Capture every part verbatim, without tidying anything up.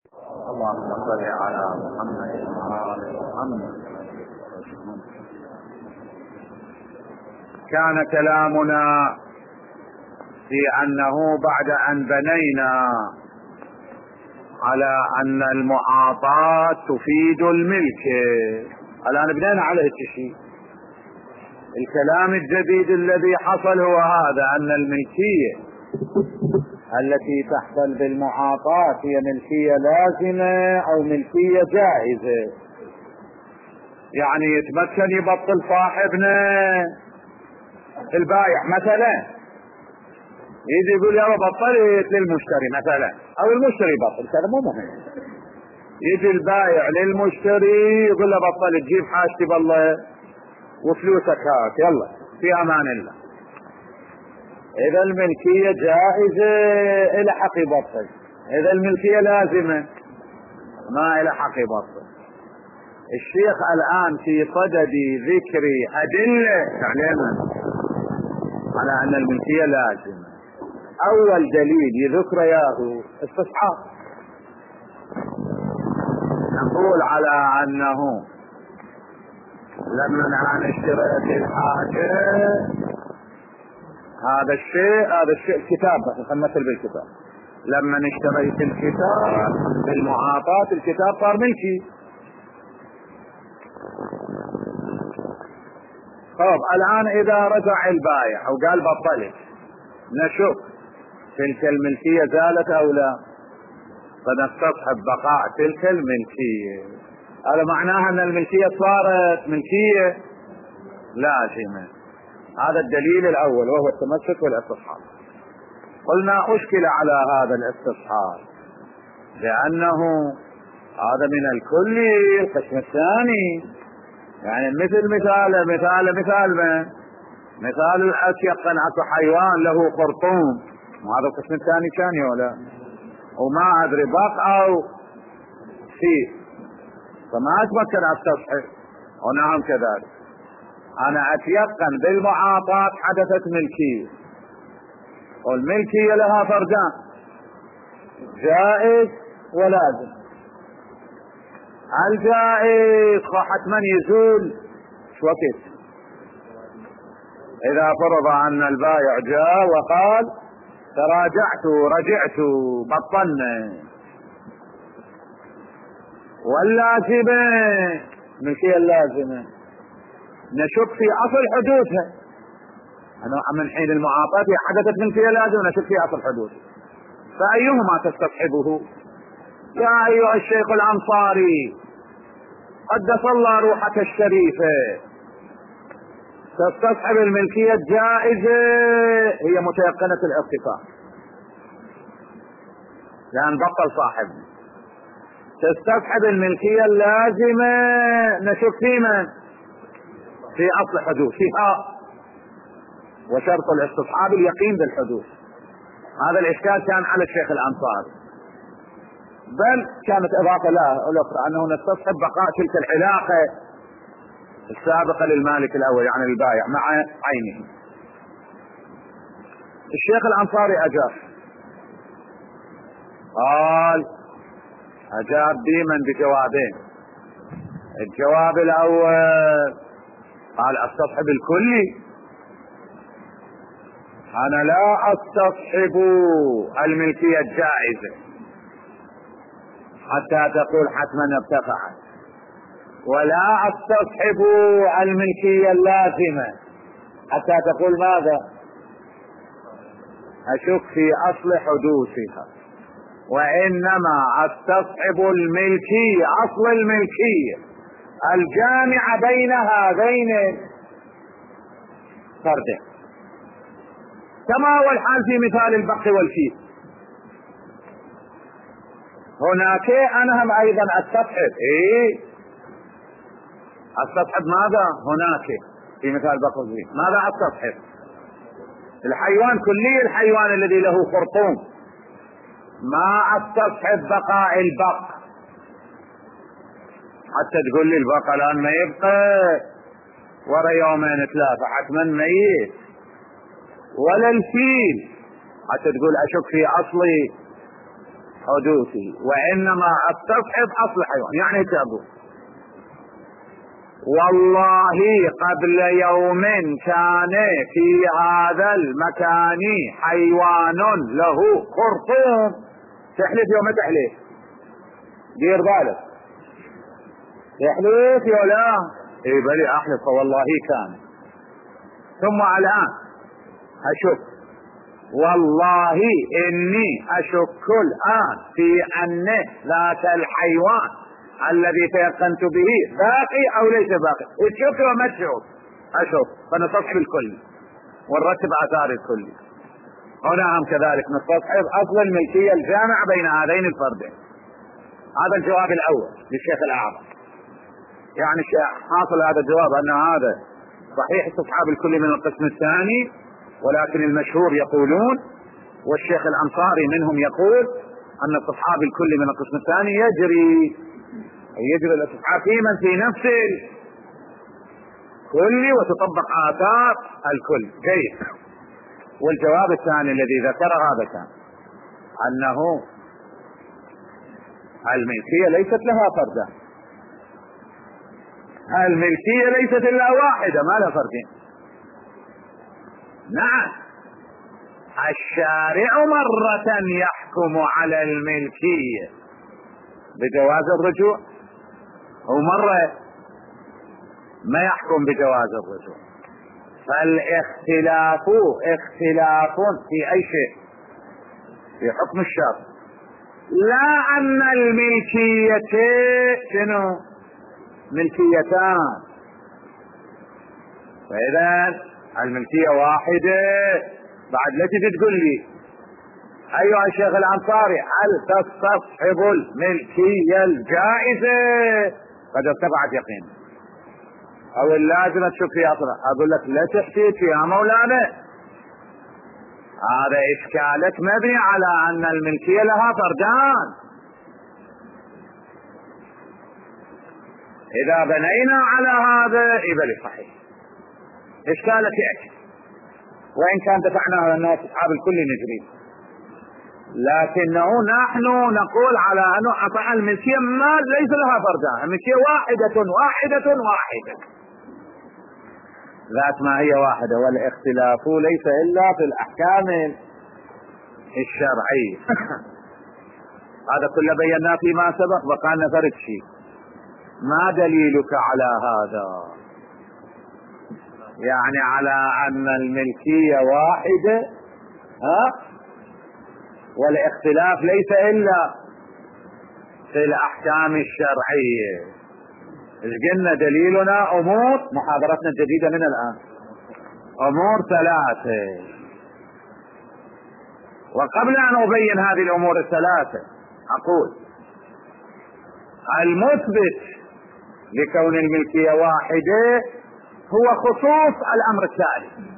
اللهم صل على محمد وعلى آل محمد. كان كلامنا في أنه بعد أن بنينا على أن المعاطاة تفيد الملك، الآن بنينا على هيك شيء. الكلام الجديد الذي حصل هو هذا، أن الملكية التي تحصل بالمعاطاة هي ملكية لازمة أو ملكية جائزة. يعني يتمكن يبطل صاحبنا البايع مثلا، يجي يقول يا بطلت للمشتري مثلا، او المشتري يبطل، هذا مو مهم. يجي البايع للمشتري يقول له بطل، تجيب حاجتي بالله وفلوسك هات يلا في امان الله. اذا الملكية جائزة الى حق يبطل، اذا الملكية لازمة ما الى حق يبطل. الشيخ الان في صدد ذكر ادلة تعليما على ان الملكية لازمة. اول دليل يذكر ياهو استصحاب. نقول على انه لما نشتري الحاجة هذا الشيء هذا الشيء الكتاب بس نمثل بالكتاب، لما اشتريت الكتاب بالمعاطاة الكتاب صار ملكي. طب الان اذا رجع البائع وقال بطلت، نشوف تلك الملكية زالت او لا، فنستصحب بقاء تلك الملكية. هذا معناها ان الملكية صارت ملكية لازمة. هذا الدليل الاول وهو التمسك والاستصحاب. قلنا اشكل على هذا الاستصحاب لانه هذا من الكلي القسم الثاني. يعني مثل مثال مثال مثال ما مثال الاشياء اكو حيوان له خرطوم، وهذا القسم الثاني كان ولا وما ادري بق او في، فما اتمكن استصحب. ونعم كذلك انا اتيقن بالمعاطاة حدثت ملكية، والملكية لها فرجان جائز ولازم. الجائز حتما يزول شو وقت؟ اذا فرض ان البائع جاء وقال تراجعت رجعت بطلنا. واللازمة ملكية اللازمة نشك في اصل حدوثها. انا من حين المعاطاة حدثت ملكية لازمة نشك في اصل حدوثها، فايهما تستصحبه؟ يا ايها الشيخ الانصاري قدس الله روحك الشريفة، تستصحب الملكية الجائزة هي متيقنة الارتفاع لان بطل صاحبنا. تستصحب الملكية اللازمة نشك في من؟ في اصل حدوثها، وشرط الاستصحاب اليقين بالحدوث. هذا الاشكال كان على الشيخ الانصاري، بل كانت اضافة له الاخرى انه نستصحب بقاء تلك العلاقة السابقة للمالك الاول يعني البائع مع عينه. الشيخ الانصاري اجاب، قال اجاب ديما بجوابين. الجواب الاول قال استصحب الكلي، انا لا استصحب الملكية الجائزة حتى تقول حتما ارتفعت، ولا استصحب الملكية اللازمة حتى تقول ماذا؟ اشك في اصل حدوثها، وانما استصحب الملكية اصل الملكية الجامع بين هذين فردين، كما هو الحال في مثال البق والفيل. هناك انا هم ايضا استصحب ايه استصحب ماذا؟ هناك في مثال البق والفيل ماذا استصحب؟ الحيوان كلي، الحيوان الذي له خرطوم. ما استصحب بقاء البق حتى تقول لي البق الان ما يبقى ورا يومين ثلاثة حتما ميت، ولا الفيل حتى تقول اشك في اصل حدوثه، وإنما استصحب أصل حيوان. يعني تقول والله قبل يوم كان في هذا المكان حيوان له خرطوم. تحلف يوم تحلف، دير بالك، تحلف يا لا؟ اي بلي احلف والله كان. ثم الآن اشك، والله اني اشك الآن في ان ذاك الحيوان الذي تيقنت به باقي او ليس باقي. تشك وما تشك؟ اشك، فنستصحب الكل ونرتب اثار الكل. هنا هم كذلك نستصحب اصل الملكية الجامع بين هذين الفردين. هذا الجواب الاول للشيخ الاعظم. يعني حاصل هذا الجواب ان هذا صحيح استصحاب الكل من القسم الثاني، ولكن المشهور يقولون والشيخ الانصاري منهم يقول ان استصحاب الكل من القسم الثاني يجري يجري الاستصحاب في من في نفس الكل وتطبق آثار الكل. جيد. والجواب الثاني الذي ذكر هذا كان انه الملكية ليست لها فردان، الملكية ليست الا واحدة ما لها فردين. نعم، الشارع مرة يحكم على الملكية بجواز الرجوع، ومرة ما يحكم بجواز الرجوع. فالاختلاف اختلاف في اي شيء، في حكم الشرع، لا ان الملكية شنو ملكيتان. فاذا الملكية واحدة بعد لا تجي تقول لي ايها الشيخ الانصاري هل تستصحب الملكية الجائزة؟ قد ارتفعت يقين او اللازم تشوف فيها اصلا. اقول لك لا تحكي يا مولانا، هذا اشكالك مبني على ان الملكية لها فردان. اذا بنينا على هذا يبقى صحيح اشكالك يأتي، وان كان دفعنا على الناس اصحاب الكل نجري، لكنه نحن نقول على انه اعطى الملكية ما ليس لها فردان، الملكية واحدة واحدة واحدة ذات ما هي واحدة، والاختلاف ليس الا في الاحكام الشرعية. هذا كله بيناه فيما سبق، وكان فرق شيء. ما دليلك على هذا؟ يعني على ان الملكية واحدة ها والاختلاف ليس الا في الاحكام الشرعية. ايش قلنا دليلنا؟ امور محاضرتنا الجديدة من الان امور ثلاثة. وقبل ان ابين هذه الامور الثلاثة اقول المثبت لكون الملكية واحدة هو خصوص الامر الثالث.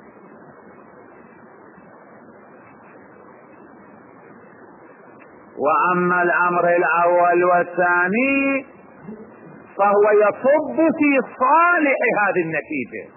واما الامر الاول والثاني فهو يصب في صالح هذه النتيجة،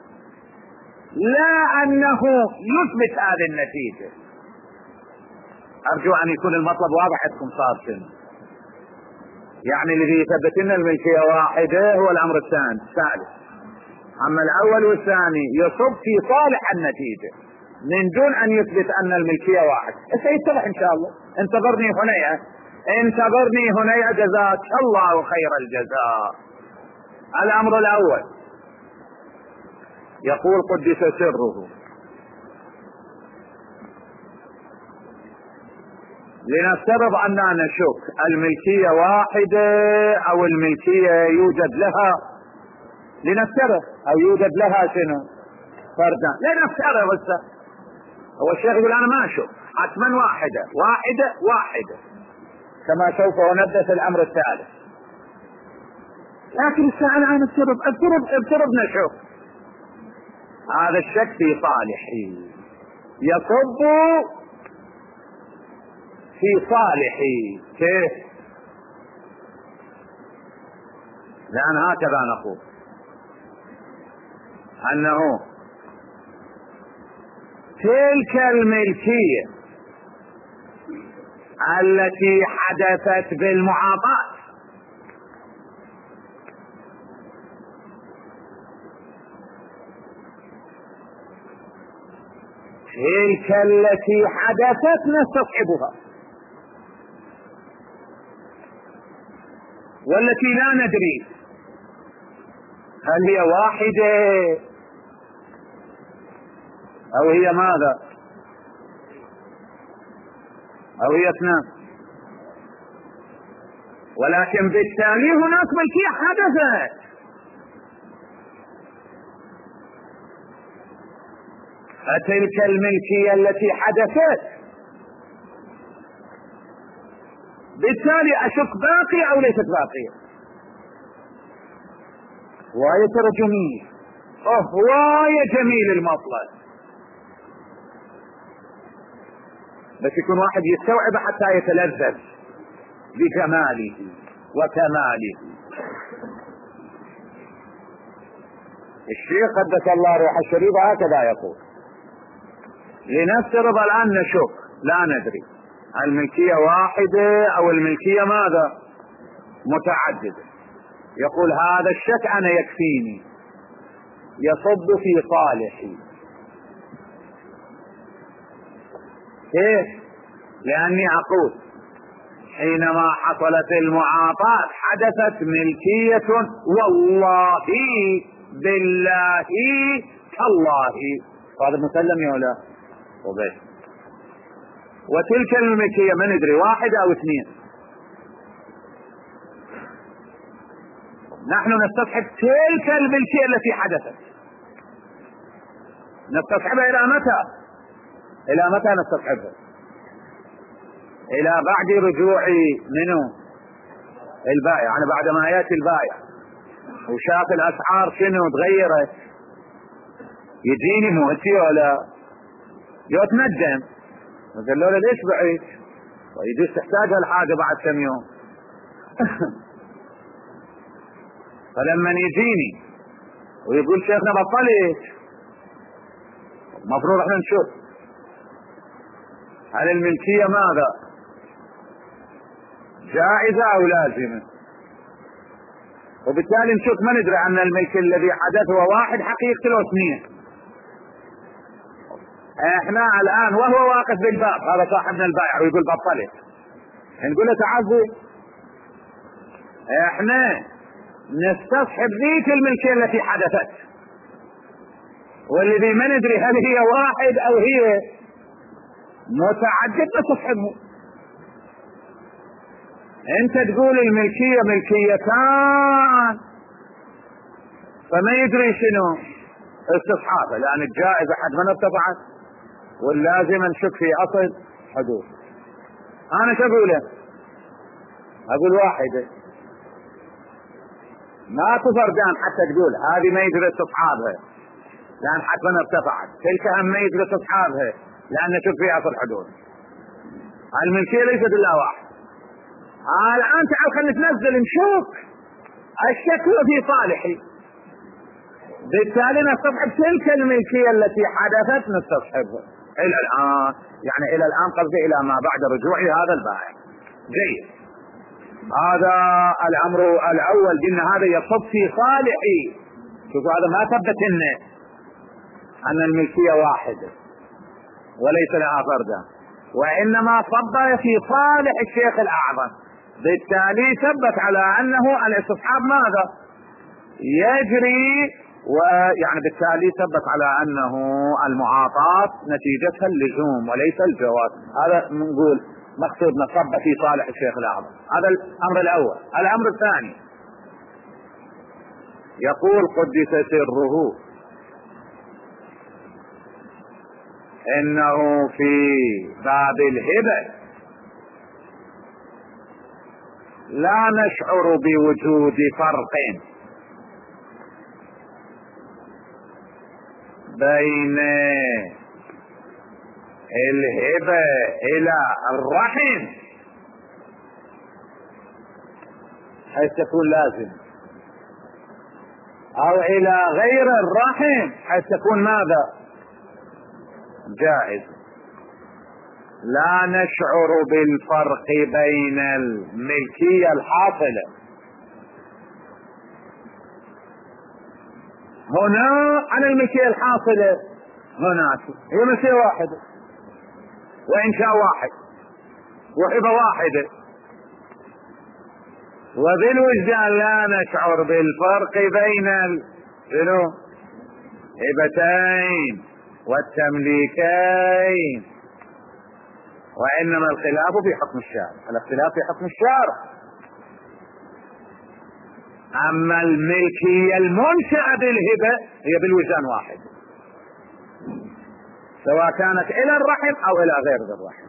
لا انه يثبت هذه النتيجة. ارجو ان يكون المطلب واضح عندكم صار شنو. يعني الذي يثبت لنا الملكية واحدة هو الامر الثاني الثالث، اما الاول والثاني يصب في صالح النتيجة من دون ان يثبت ان الملكية واحد. سيتضح ان شاء الله. انتظرني هنا انتظرني هنا جزاك الله خير الجزاء. الامر الاول يقول قدس سره لنفترض اننا نشك الملكية واحدة او الملكية يوجد لها، لنفترض او يوجد لها شنو فردان، لنفترض هسه هو الشيخ يقول انا ما اشك حتما واحدة واحدة واحدة كما سوف نبدأ في الامر الثالث. لكن الساعة الان افترض افترض افترض نشك، هذا الشك في صالحي يصب في صالحي. كيف؟ لأن هكذا نقول أنه تلك الملكية التي حدثت بالمعاطاة. تلك التي حدثت نستصحبها، والتي لا ندري هل هي واحدة أو هي ماذا أو هي اثنان، ولكن بالتالي هناك ملكية حدثت. فتلك الملكية التي حدثت بالتالي أشك باقية أو ليست باقية. واية ترى جميل، أوه واية جميل المطلب، بس يكون واحد يستوعب حتى يتلذذ بجماله وكماله. الشيخ قدس الله روح الشريف هكذا يقول: لنفترض الآن نشك لا ندري الملكية واحدة أو الملكية ماذا متعددة. يقول هذا الشك أنا يكفيني، يصب في صالحي. كيف؟ لأني أقول حينما حصلت المعاطاة حدثت ملكية والله بالله كالله، هذا مسلم يا ولا وبس. وتلك الملكية ما ندري واحدة أو اثنين. نحن نستصحب تلك الملكية التي حدثت، نستصحبها إلى متى؟ إلى متى نستصحبها؟ إلى بعد رجوع منه البائع، يعني بعد ما يأتي البائع وشاف الأسعار شنو تغيرت، يجيني مؤتي ولا يتندم وقال له ليش بعيد ويجيش تحتاج هالحاجة بعد كم يوم. فلما يجيني ويقول شيخنا بطلت، المفروض احنا نشوف هل الملكية ماذا جائزة او لازمة، وبالتالي نشوف ما ندري ان الملك الذي حدث هو واحد حقيقته لو اثنين. احنا الان وهو واقف بالباب، هذا صاحبنا البائع ويقول بطلت، نقول له تعال احنا نستصحب ذيك الملكية التي حدثت، والذي ما ندري هل هي واحد او هي متعدد نستصحبه. انت تقول الملكية ملكيتان فما يدري شنو استصحابه، لان الجائزة حد من ارتفعت واللازم نشك في اصل حدود. انا شو اقوله؟ اقول واحدة، ما تفردان حتى تقول هذه ما يدري استصحابها لان حتما ارتفعت، تلك هم ما يدري استصحابها لان نشك في اصل حدود. الملكية ليست الا واحد. الان تعال خلينا ننزل نشوف الشك في صالحي، بالتالي نستصحب تلك الملكية التي حدثت نستصحبها الى الان، يعني الى الان قصدي الى ما بعد رجوع هذا البائع. جيد، هذا الامر الاول قلنا هذا يصب في صالحي. شوفوا هذا ما ثبت لنا ان الملكية واحدة وليس لها فردا، وانما صب في صالح الشيخ الاعظم، بالتالي ثبت على انه الاستصحاب ماذا يجري، ويعني بالتالي ثبت على انه المعاطاة نتيجتها اللزوم وليس الجواز. هذا نقول مقصودنا صب في صالح الشيخ الاعظم. هذا الامر الاول. الامر الثاني يقول قدس سره انه في باب الهبة لا نشعر بوجود فرق بين الهبة الى الرحم حيث تكون لازم، او الى غير الرحم حيث تكون ماذا جائز. لا نشعر بالفرق بين الملكية الحاصلة هنا عن الملكية الحاصلة هناك. هي ملكية واحدة وإنشاء واحد وهبة واحدة، وبالوجدان لا نشعر بالفرق بين الهبتين والتمليكين، وإنما الخلاف في حكم الشارع، الاختلاف في حكم الشارع. أما الملكية المنشأة بالهبة هي بالوجدان واحد، سواء كانت إلى الرحم أو إلى غير الرحم.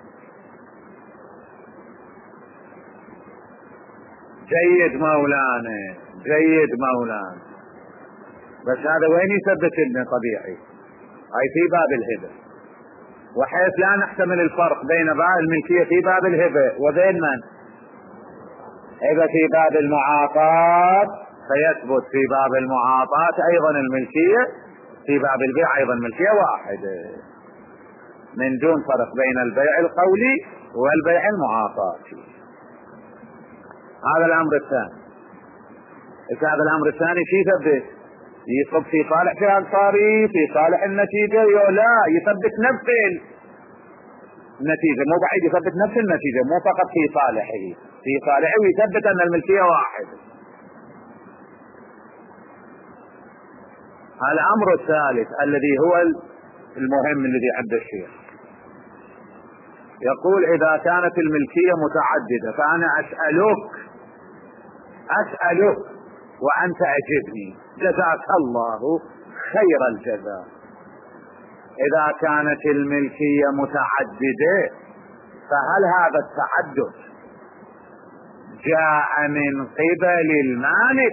جيد مولانا، جيد مولانا، بس هذا وين يثبت لنا طبيعي؟ هاي في باب الهبة، وحيث لا نحتمل الفرق بين باب الملكية في باب الهبة وبين من؟ هبة في باب المعاطاة، فيثبت في باب المعاطاة أيضا الملكية، في باب البيع أيضا ملكية واحدة، من دون فرق بين البيع القولي والبيع المعاطاتي. هذا الأمر الثاني. هذا الأمر الثاني شيء يثبت؟ يصب في صالح في الأنصاري في صالح النتيجة، لا يثبت نفس النتيجة، مو بعيد يثبت نفس النتيجة، مو فقط في صالحه، في صالحه ويثبت أن الملكية واحد. الأمر الثالث الذي هو المهم الذي عند الشيخ، يقول إذا كانت الملكية متعددة فأنا أسألك أسألك وأنت أجبني، جزاك الله خير الجزاء. إذا كانت الملكية متعددة فهل هذا التعدد جاء من قبل المالك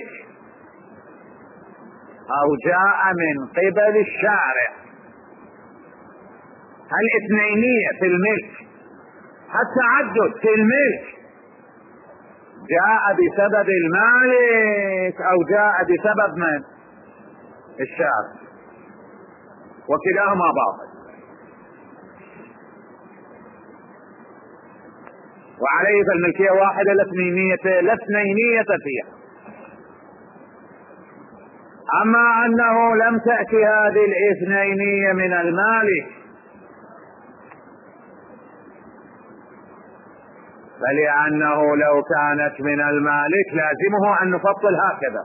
أو جاء من قبل الشارع؟ هل اثنينية في الملك، التعدد في الملك جاء بسبب المالك أو جاء بسبب من؟ الشارع، وكلاهما باطل. وعليه فالملكية واحدة لا اثنينية لا اثنينية فيها. أما أنه لم تأتي هذه الاثنينية من المالك فلأنه لو كانت من المالك لازمه أن نفصل هكذا: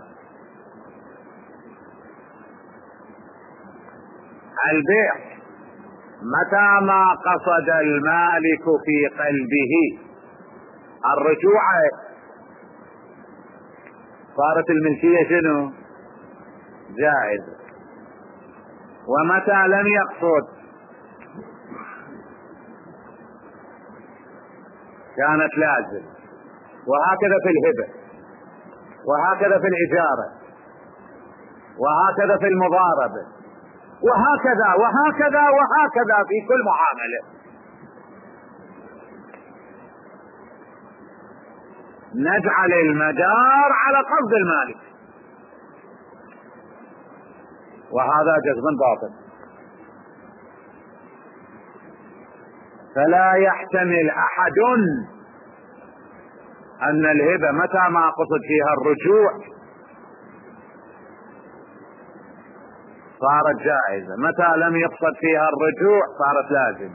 البيع متى ما قصد المالك في قلبه الرجوع صارت الملكية شنو؟ جائزة، ومتى لم يقصد كانت لازم. وهكذا في الهبة، وهكذا في الإجارة، وهكذا في المضاربة، وهكذا وهكذا وهكذا في كل معاملة. نجعل المدار على قصد المالك، وهذا جزم باطل. فلا يحتمل أحد أن الهبة متى ما قصد فيها الرجوع صارت جائزة، متى لم يقصد فيها الرجوع صارت لازمة.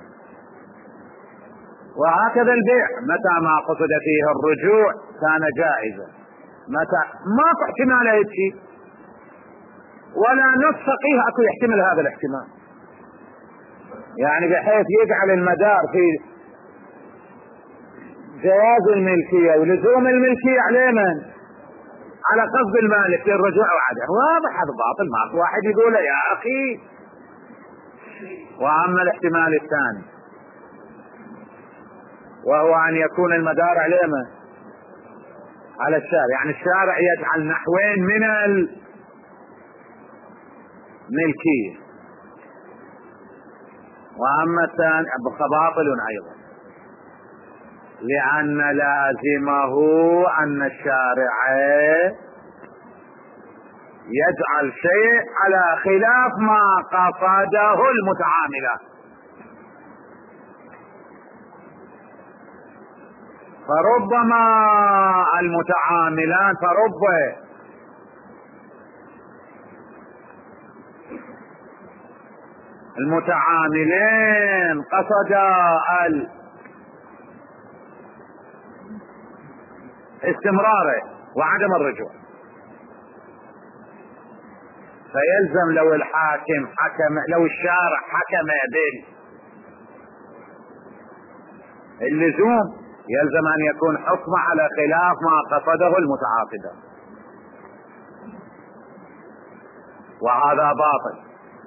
وهكذا البيع متى ما قصد فيه الرجوع كان جائزة، متى ما في احتمال هيك شيء، ولا نص فقيه اكو يحتمل هذا الاحتمال، يعني بحيث يجعل المدار في جواز الملكية ولزوم الملكية على من؟ على قصد المالك للرجوع وعدم. واضح هذا باطل، ماكو واحد يقول يا اخي. واما الاحتمال الثاني وهو ان يكون المدار على من؟ على الشارع، يعني الشارع يجعل نحوين من الملكية. واما الثاني فباطل ايضا، لأن لازمه أن الشارع يجعل شيء على خلاف ما قصده المتعاملات. فربما المتعاملان فرب المتعاملين قصدا استمراره وعدم الرجوع، فيلزم لو الحاكم حكم، لو الشارع حكم باللزوم يلزم ان يكون حكم على خلاف ما قصده المتعاقدة، وهذا باطل،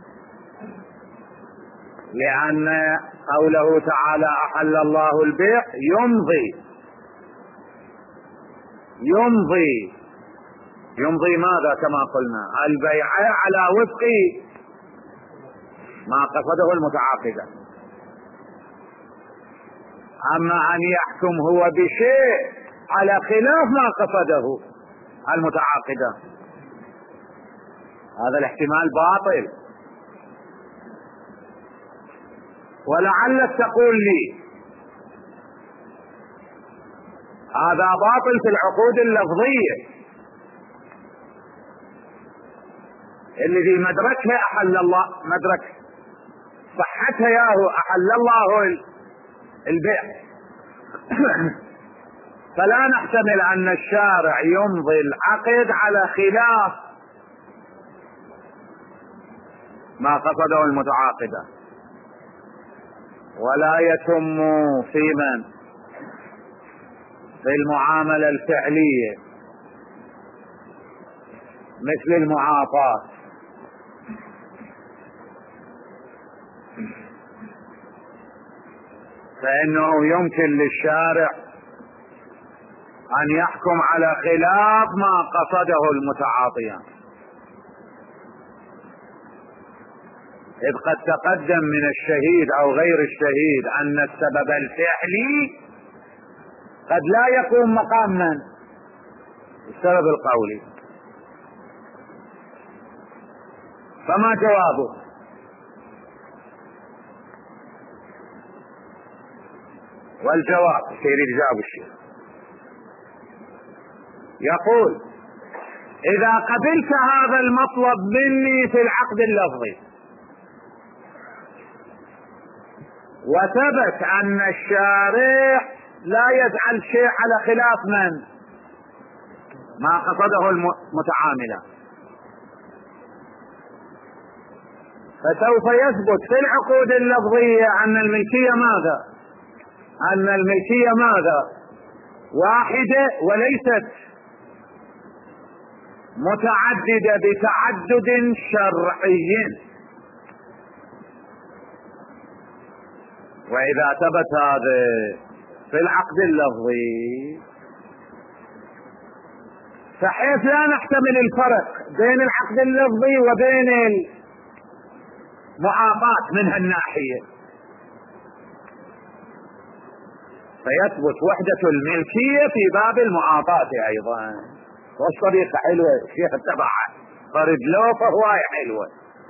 لأن قوله تعالى أحل الله البيع يمضي يمضي يمضي ماذا؟ كما قلنا البيع على وفق ما قصده المتعاقدة. أما أن يحكم هو بشيء على خلاف ما قصده المتعاقدة هذا الاحتمال باطل. ولعلك تقول لي هذا باطل في العقود اللفظية اللي في مدركها أحل الله، مدرك صحتها ياهو أحل الله البيع فلا نحتمل أن الشارع يمضي العقد على خلاف ما قصده المتعاقدة. ولا يتم في من في المعاملة الفعلية مثل المعاطاة، فإنه يمكن للشارع أن يحكم على خلاف ما قصده المتعاطيان، إذ قد تقدم من الشهيد أو غير الشهيد أن السبب الفعلي قد لا يقوم مقام من السبب القولي. فما جوابه؟ والجواب سيريد جاب الشيخ يقول إذا قبلت هذا المطلب مني في العقد اللفظي وثبت أن الشارع لا يجعل شيء على خلاف من ما قصده المتعاملة، فسوف يثبت في العقود اللفظية أن الملكية ماذا؟ أن الملكية ماذا؟ واحدة وليست متعددة بتعدد شرعي. وإذا ثبت هذا في العقد اللفظي فحيث لا نحتمل الفرق بين العقد اللفظي وبين المعاطاة من هالناحية، فيثبت وحدة الملكية في باب المعاطاة أيضا. والطريقة حلوة الشيخ اتبعها فرد له فهواية حلوة.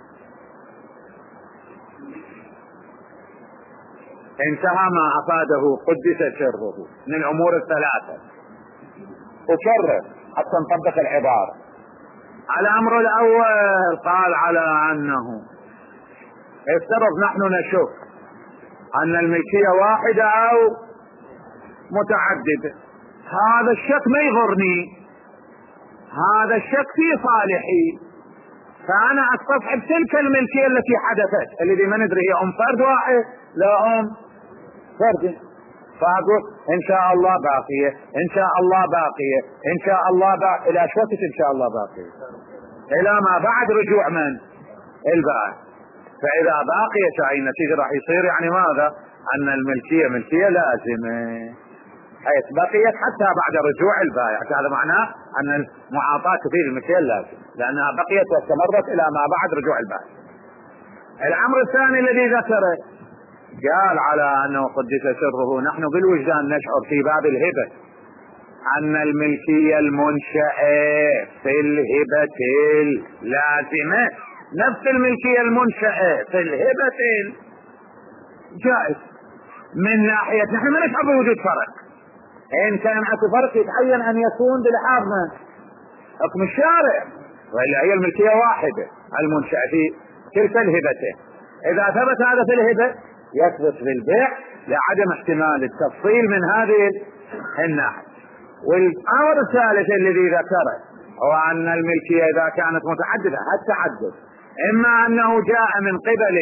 انتهى ما أفاده قدس سره من الأمور الثلاثة. أكرر حتى نطبق العبارة. على الأمر الأول قال على أنه افترض نحن نشك أن الملكية واحدة أو متعددة، هذا الشك ما يضرني، هذا الشك في صالحي، فأنا أستصحب تلك الملكية التي حدثت الذي ما ندري هي أم فرد واحد لا أم فرد، فأقول إن شاء الله باقية إن شاء الله باقية إن شاء الله باقية إلى شوكة إن شاء الله باقية إلى ما بعد رجوع من البائع. فإذا باقية أي نتيجة راح يصير يعني ماذا؟ أن الملكية ملكية لازمة حيث بقيت حتى بعد رجوع البائع، هذا معناه أن المعاطاة تفيد الملكية اللازمة لأنها بقيت واستمرت إلى ما بعد رجوع البائع. الأمر الثاني الذي ذكره قال على أنه قدس سره نحن بالوجدان نشعر في باب الهبة أن الملكية المنشأة في الهبة اللازمة نفس الملكية المنشأة في الهبة جائز من ناحية نحن ما نشعر بوجود فرق، إن كان اكو فرق يتعين أن يكون بلحاظ من حكم الشارع، وإلا هي الملكية واحدة المنشأة في تلك الهبتين. إذا ثبت هذا في الهبة يثبت في البيع لعدم احتمال التفصيل من هذه الناحية. والأمر الثالث الذي ذكره هو أن الملكية إذا كانت متعددة، التعدد إما أنه جاء من قبل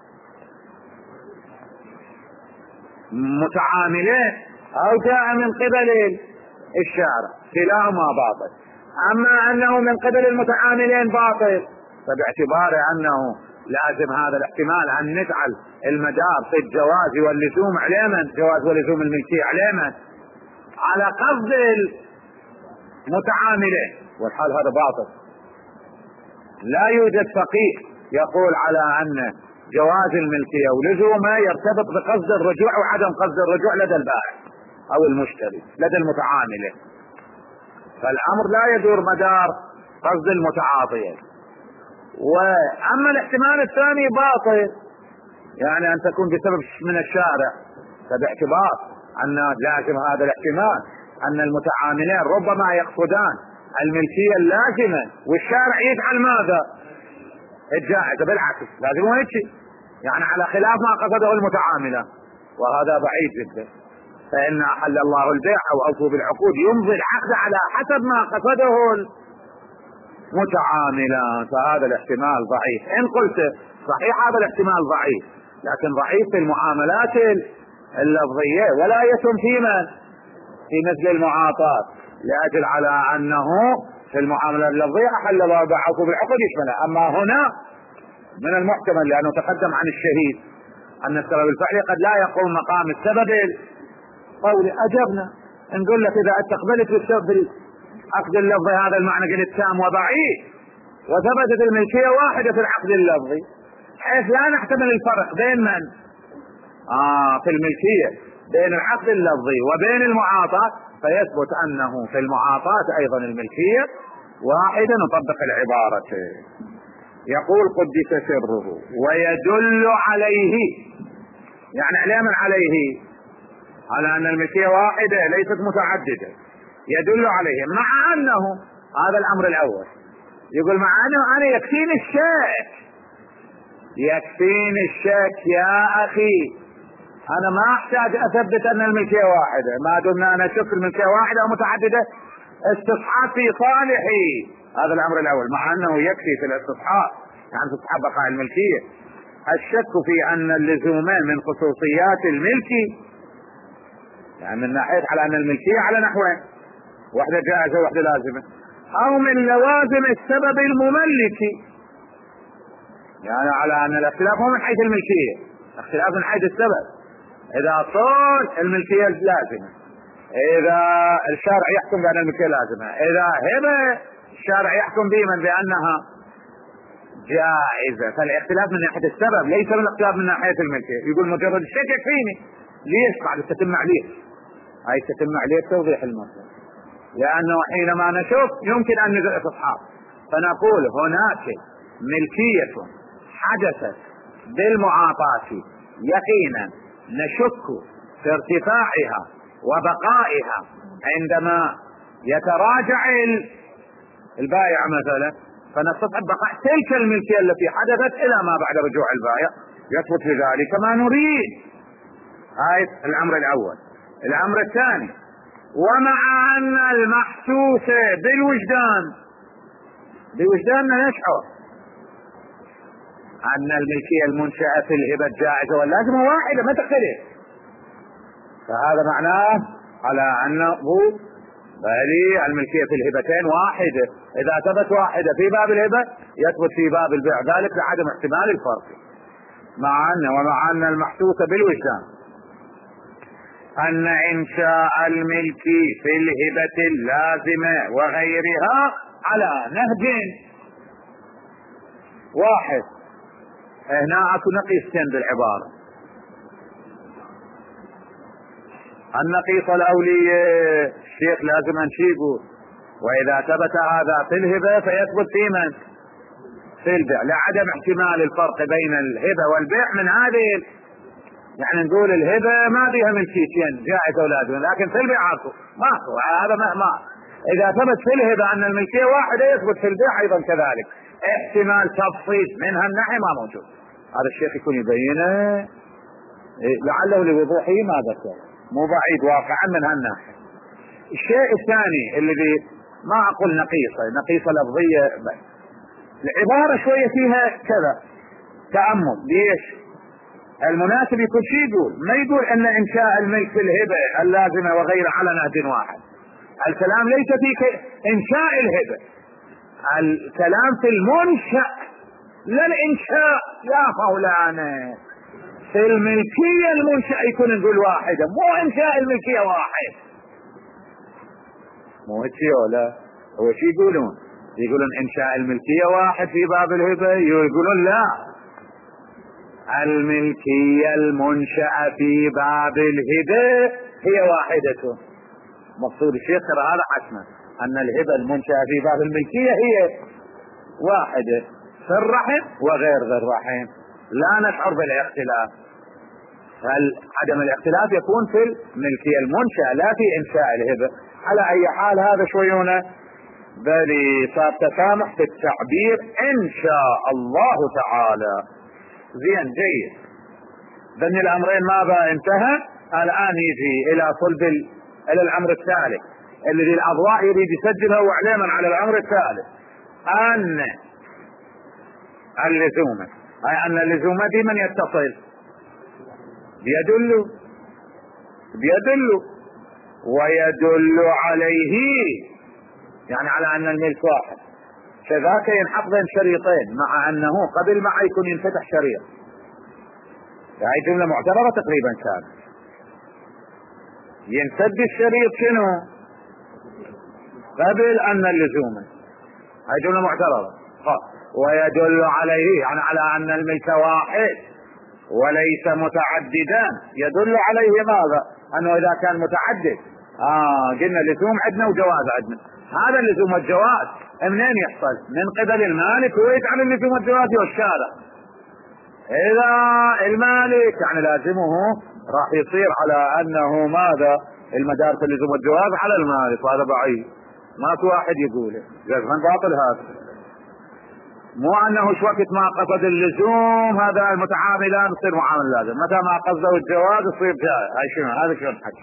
متعاملين أو جاء من قبل الشارع، كلاهما باطل. أما أنه من قبل المتعاملين باطل، فباعتبار أنه لازم هذا الاحتمال أن نجعل المدار في الجواز واللزوم على من؟ جواز ولزوم الملكية على من؟ على قصد المتعاملين، والحال هذا باطل. لا يوجد فقيه يقول على أن جواز الملكية ولزومه يرتبط بقصد الرجوع وعدم قصد الرجوع لدى البائع أو المشتري لدى المتعاملين. فالأمر لا يدور مدار قصد المتعاطيين. وأما الاحتمال الثاني باطل، يعني أن تكون بسبب من الشارع، فباعتبار أن لازم هذا الاحتمال أن المتعاملين ربما يقصدان الملكية اللازمة والشارع يجعل ماذا؟ الجائزة، بالعكس لازم هيك، يعني على خلاف ما قصده المتعاملة، وهذا بعيد جدا. فإن أحل الله البيع أو أوفوا بالعقود يمضي العقد على حسب ما قصده المتعاملان، فهذا الاحتمال ضعيف. إن قلت صحيح هذا الاحتمال ضعيف، لكن ضعيف في المعاملات اللفظية ولا يتم في من؟ في مثل المعاطاة، لأجل على أنه في المعاملة اللفظية أحل الله البيع أو أوفوا بالعقود يشملها. أما هنا من المحتمل لأنه تقدم عن الشهيد أن السبب الفعلي قد لا يقوم مقام السبب القولي. أجبنا نقول لك إذا استقبلت بالعقد اللفظي هذا المعنى قلت تام وضعيف، وثبتت الملكية واحدة في العقد اللفظي، حيث لا نحتمل الفرق بين من؟ آه في الملكية بين العقد اللفظي وبين المعاطاة، فيثبت أنه في المعاطاة أيضا الملكية واحدة. نطبق العبارة. يقول قدس سره ويدل عليه، يعني على من عليه؟ على أن الملكية واحدة ليست متعددة. يدل عليه مع أنه هذا الأمر الأول، يقول مع أنه أنا يكفيني الشك، يكفيني الشك يا أخي، أنا ما أحتاج أثبت أن الملكية واحدة، ما دمنا أنا أشك الملكية واحدة أو متعددة استصحاب في صالحي. هذا الأمر الأول، مع أنه يكفي في الاستصحاب، يعني استصحاب بقاء الملكية. الشك في أن اللزومين من خصوصيات الملكي، يعني من ناحية على أن الملكية على نحوين، واحدة جائزة واحدة لازمة، أو من لوازم السبب المملكي، يعني على أن الاختلاف هو من حيث الملكية، اختلاف من حيث السبب. إذا طول الملكية لازمة، إذا الشارع يحكم بأن الملكية لازمة، إذا هبة الشارع يحكم بمن بأنها جائزة. فالاختلاف من ناحية السبب ليس من الاختلاف من ناحية الملكية. يقول مجرد الشك يكفيني. ليش؟ بعد تتم عليه، هاي تتم عليه توضيح المسألة، لأنه حينما نشوف يمكن أن نجد استصحاب، فنقول هناك ملكية حدثت بالمعاطاة يقينا نشك في ارتفاعها وبقائها عندما يتراجع البائع مثلا، فنستصحب بقاء تلك الملكية التي حدثت إلى ما بعد رجوع البائع، يثبت في ذلك ما نريد. هاي الأمر الأول. الأمر الثاني، ومع أن المحسوس بالوجدان، بوجداننا نشعر أن الملكية المنشأة في الهبة الجائزة واللازمة واحدة ما تختلف، فهذا معناه على أنه بل الملكية في الهبتين واحدة. إذا ثبت واحدة في باب الهبة يثبت في باب البيع، ذلك لعدم احتمال الفرق. مع أن ومع أن المحسوس بالوجدان أن إنشاء الملك في الهبة اللازمة وغيرها على نهج واحد. هنا أكو نقيصتين بالعبارة. النقيص الأولية الشيخ لازم نشيقه، وإذا ثبت هذا في الهبة فيثبت في من؟ في البيع، لعدم احتمال الفرق بين الهبة والبيع من هذه يعني نقول الهبة ما فيها ملكيتين جائزة ولا دون، لكن في البيع عفو ما هو هذا ما, ما إذا ثبت في الهبة أن الملكية واحدة يثبت في البيع أيضا كذلك. احتمال تفصيل من هالناحية ما موجود. هذا الشيخ يكون يبينه لعله لوضوحه ما ذكر، مو بعيد واقعا من هالناحية. الشيء الثاني اللي بي ما أقول نقيصة نقيصة لفظية، العبارة شوية فيها كذا تأمل. ليش؟ المناسب يكون شيء يقول ما يقول ان انشاء الملك في الهبة اللازمة وغيرها على نهج واحد. الكلام ليس في انشاء الهبة، الكلام في المنشأ لا الانشاء يا مولانا. في الملكية المنشأ يكون نقول واحدة، مو انشاء الملكية واحد. مو هيك ولا هو شي يقولون؟ يقولون انشاء الملكية واحد في باب الهبة، يقولون لا، الملكية المنشأة في باب الهبة هي واحدة. مقصود الشيخ ترى هذا حسنا، أن الهبة المنشأة في باب الملكية هي واحدة في الرحم وغير ذي الرحم، لا نشعر بالاختلاف. عدم الاختلاف يكون في الملكية المنشأة لا في إنشاء الهبة. على أي حال هذا شويونه بل صار تسامح في التعبير إن شاء الله تعالى. زين جيد. ذن الأمرين ماذا انتهى؟ الآن يجي إلى صلب إلى الأمر الثالث الذي الأضواء يريد يسجله وعليما على الأمر الثالث، أن اللزومة، أي أن اللزومة بمن يتصل بيدل بيدل ويدل عليه، يعني على أن الملك واحد. كذاك ينحط بين شريطين مع أنه قبل ما يكون ينفتح شريط. هاي جملة معتبرة تقريبا كانت. ينسد الشريط شنو؟ قبل أن اللزومة، هاي جملة معتبرة. ويدل عليه يعني على أن الملك واحد وليس متعددا. يدل عليه ماذا؟ أنه إذا كان متعدد آه قلنا لزوم عندنا وجواز عندنا. هذا اللزوم والجواز منين يحصل؟ من قبل المالك، هو يجعل اللزوم والجواز والشارع. إذا المالك يعني لازمه راح يصير على أنه ماذا؟ المدار في اللزوم والجواز على المالك، وهذا بعيد ماكو واحد يقوله، جزما باطل هذا. مو أنه شو وقت ما قصد اللزوم هذا المتعاملان يصير معامل لازم، متى ما قصده الجواز يصير جائز. هاي شنو هذا؟ شنو الحكي؟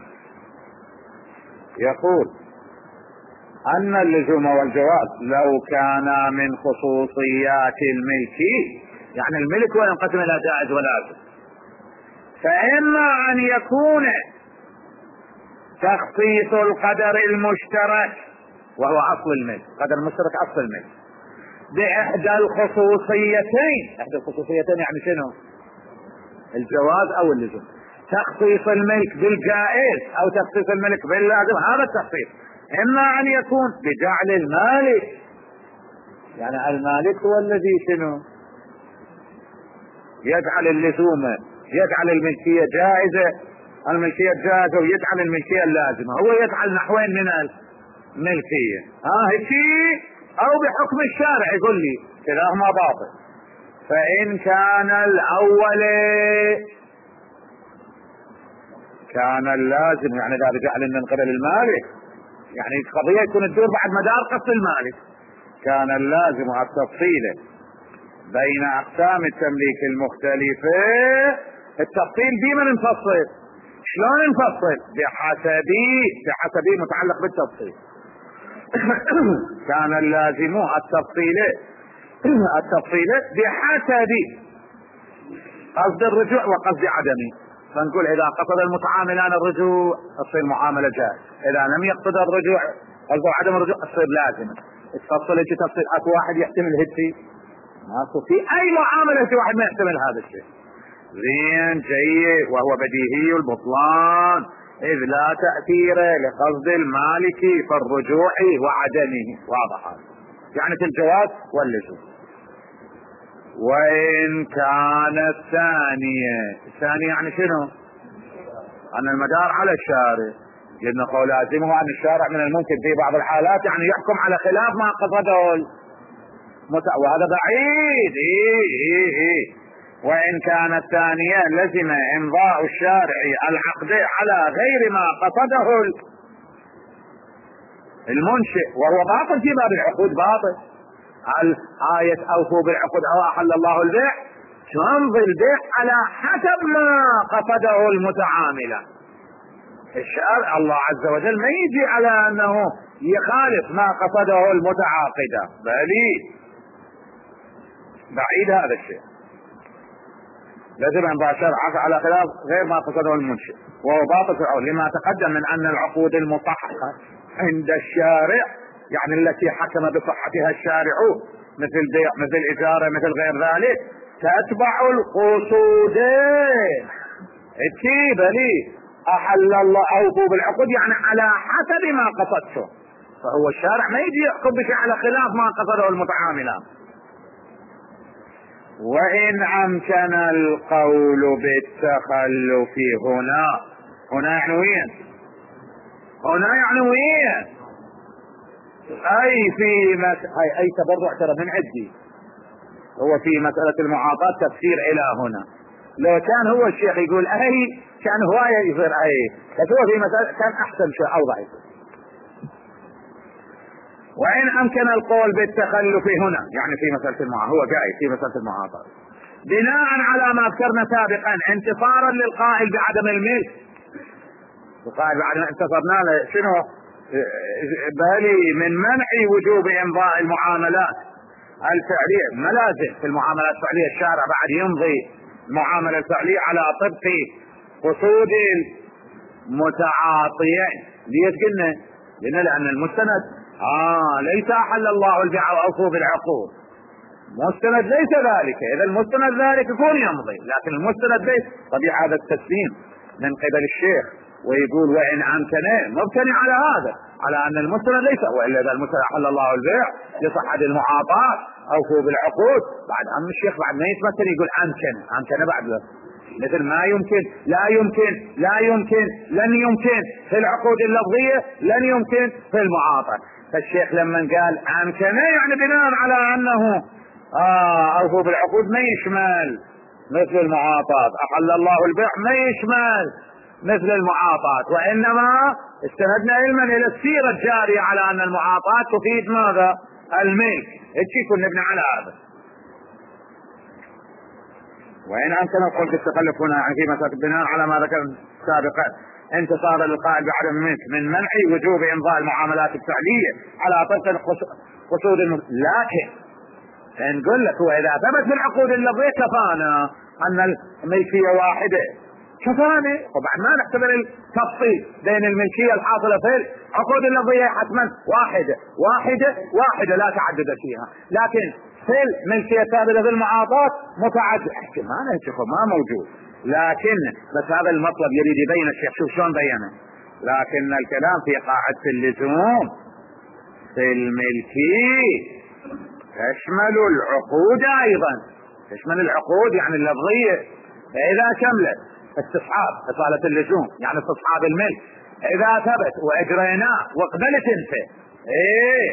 يقول أن اللزوم والجواز لو كان من خصوصيات الملك، يعني الملك هو ينقسم إلى جائز ولازم، فإما أن يكون تخصيص القدر المشترك وهو أصل الملك، قدر المشترك أصل الملك، بإحدى الخصوصيتين. إحدى الخصوصيتين يعني شنو؟ الجواز أو اللزوم. تخصيص الملك بالجائز أو تخصيص الملك باللازم، هذا التخصيص. إما أن يكون بجعل المالك، يعني المالك هو الذي شنو؟ يجعل اللزوم، يجعل الملكية جائزة، الملكية جائزة ويجعل الملكية اللازمة، هو يجعل نحوين من الملكية. ها هيك أو بحكم الشارع يقول لي كلاهما باطل. فإن كان الأول كان اللازم، يعني إذا بجعل من قبل المالك، يعني القضية يكون الدور بعد مدار قصد المالك، كان اللازم التفصيل بين أقسام التمليك المختلفة. التفصيل بمن نفصل؟ شلون نفصل؟ بحسب بحسب متعلق بالتفصيل. كان اللازم التفصيل التفصيل بحسب قصد الرجوع وقصد عدمه. فنقول إذا قصد المتعاملان الرجوع تصير معاملة جائز، إذا لم يقصد الرجوع قصد عدم الرجوع تصير لازمة. تفصل هيك تفصيل. أكو واحد يحتمل هيك؟ ماكو في أي معاملة في واحد ما يحتمل هذا الشيء. زين جيد. وهو بديهي البطلان إذ لا تأثير لقصد المالك في الرجوع وعدمه. واضح هذا يعني في الجواز واللزوم. وإن كان الثانية، الثانية يعني شنو؟ أن المدار على الشارع، لأن قول لازمه أن الشارع من الممكن في بعض الحالات يعني يحكم على خلاف ما قصده، وهذا بعيد. إيه إيه إيه وإن كانت ثانية لزم إمضاء الشارع العقد على غير ما قصده المنشئ، وهو باطل في باب العقود، باطل. آية أوفوا بالعقود أو أحل الله البيع، تمضي البيع على حسب ما قصده المتعاملة. الشارع الله عز وجل ما يجي على أنه يخالف ما قصده المتعاقدة، بل بعيد هذا الشيء. لازم إمضاء الشارع على خلاف غير ما قصده المنشئ، وهو باطل في العقود، لما تقدم من أن العقود المصححة عند الشارع، يعني التي حكم بصحتها الشارع، مثل بيع مثل إجارة مثل غير ذلك، تتبع القصودين. اكيد لي أحل الله أوفوا بالعقود، يعني على حسب ما قصدته، فهو الشارع ما يجي يحكم بشيء على خلاف ما قصده المتعاملان. وإن أمكن القول بالتخلف هنا، هنا يعني وين؟ هنا يعني وين؟ أي في مس... أي, أي تبرع ترى من عندي، هو في مسألة المعاطاة تفسير إلى هنا. لو كان هو الشيخ يقول أي كان هواية يصير أي، بس هو في مسألة كان أحسن شيء أوضح. وإن أمكن القول بالتخلف هنا، يعني في مسألة المعاطاة، هو جاي في مسألة المعاطاة بناء على ما ذكرنا سابقا انتصارا للقائل بعدم الملك. القائل بعدم انتصرنا له شنو؟ بالي من منع وجوب إمضاء المعاملات الفعلية، ملازم في المعاملات الفعلية الشارع بعد يمضي المعاملة الفعلية على طبق قصود المتعاطيين. ليش قلنا؟ قلنا لأن المستند آه ليس أحل الله البيع وأوفوا بالعقود، مستند ليس ذلك. إذا المستند ذلك يكون يمضي، لكن المستند ليس. طبيعة هذا التسليم من قبل الشيخ، ويقول وإن أمكنه مبتني على هذا، على أن المستند ليس، وإلا إذا المستند أحل الله البيع لصحة المعاطاة أوفوا بالعقود، بعد أم الشيخ بعد ما يتمثل يقول أمكن أمكن بعد له. مثل ما يمكن لا يمكن لا يمكن لن يمكن في العقود اللفظية، لن يمكن في المعاطاة. فالشيخ لما قال أمكنه يعني بناء على أنه آه أوفوا بالعقود ما يشمل مثل المعاطاة، أحل الله البيع ما يشمل مثل المعاطاة، وإنما استندنا علما إلى السيرة الجارية على أن المعاطاة تفيد ماذا؟ الملك. إيش كنا نبني على هذا. وإن أمكن القول بالتخلف هنا يعني في مسألة بناء على ما ذكر سابقا انتصار للقائل بعدم الملك من منع وجوب إمضاء المعاملات الفعلية على طبق قصود الم... لكن نقول لك هو إذا ثبت في العقود اللفظية كفانا أن الملكية واحدة، كفانا، وبعد ما نعتبر التفصيل بين الملكية الحاصلة في العقود اللفظية حتما واحدة واحدة واحدة لا تعدد فيها، لكن في الملكية الثابتة في المعاطاة متعدد. احتمال الشيخ ما موجود، لكن بس هذا المطلب يريد يبين الشيخ. شوف شلون بينه. لكن الكلام في قاعدة اللزوم في الملكية تشمل العقود أيضا، تشمل العقود يعني اللفظية. فإذا شملت استصحاب إصالة اللزوم يعني استصحاب الملك، إذا ثبت وأجريناه وقبلت انت ايه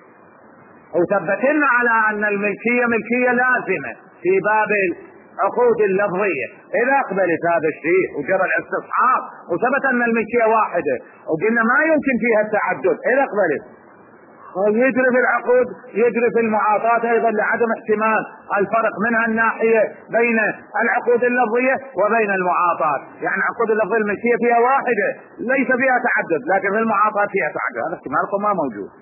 وثبتنا على أن الملكية ملكية لازمة في باب العقود اللفظية، إذا أقبلت هذا الشيء وجرى الاستصحاب وثبت أن الملكية واحدة وقلنا ما يمكن فيها التعدد، إذا أقبلت يجري في العقود يجري في المعاطاة أيضا لعدم احتمال الفرق منها الناحية بين العقود اللفظية وبين المعاطاة. يعني عقود اللفظية الملكية فيها واحدة ليس فيها تعدد، لكن في المعاطاة فيها تعدد، هذا احتمالكم ما موجود.